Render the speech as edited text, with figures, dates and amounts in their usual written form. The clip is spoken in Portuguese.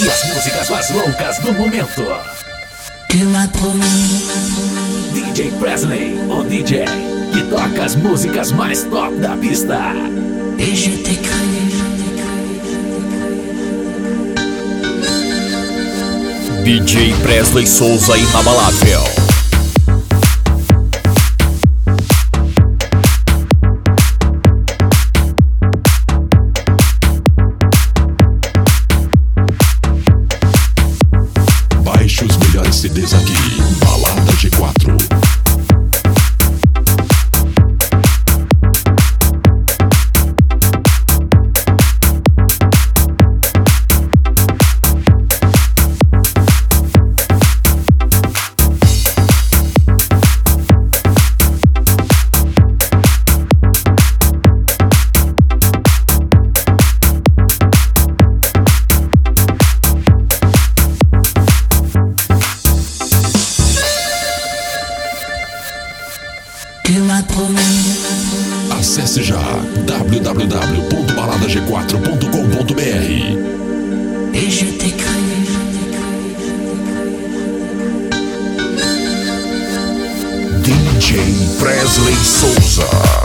E as músicas mais loucas do momento. Tu m'as promis. DJ Presley, o DJ que toca as músicas mais top da pista. Et je t'ai cru. DJ Presley Souza inabalável. Baixe os melhores CDs aqui, Balada G4. Tu m'as promis. Acesse já www.baladag4.com.br. Et je t'ai cru. DJ Presley Souza.